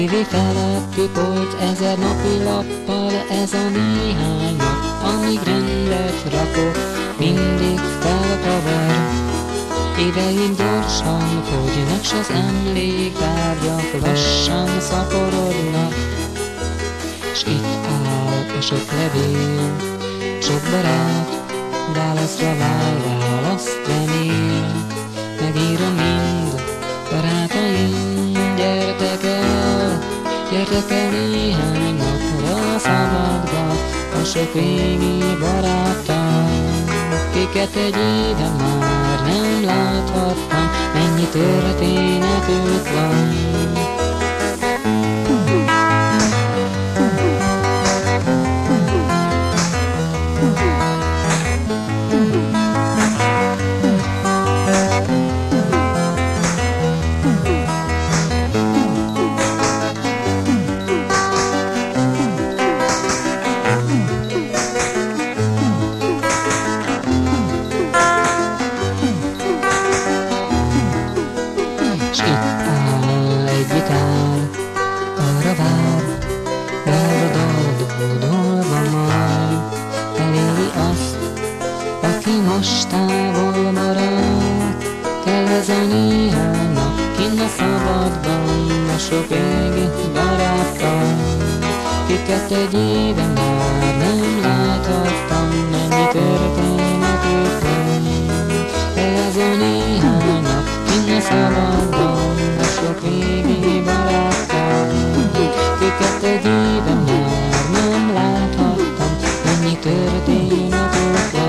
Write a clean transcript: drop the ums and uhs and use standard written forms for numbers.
Tévé felettük volt 1000 napi lappal, ez a néhány nap, amíg rendet rakok, mindig felkavar. Éveim gyorsan fogynak, s az emléktárgyak lassan szaporodnak. S itt áll a sok levél, sok barát, válaszra vár, választ remél. Megírom mind barátaim, gyertek el néhány napra szabadba, a sok régi baráttal, kiket egy éve már nem láthattam, mennyi történetük van. S itt áll egy gitár, arra vár, boldogulva majd. Eléri azt, aki most távol maradt. Kell ez a néhány nap, kinn a szabadban, a sok régi baráttal, kiket egy éve már nem láthattam, mennyi történetük van. Kell ez a néhány nap, kinn a szabadban, a sok régi baráttal, kiket egy éve már nem láthattam, mennyi történetük van.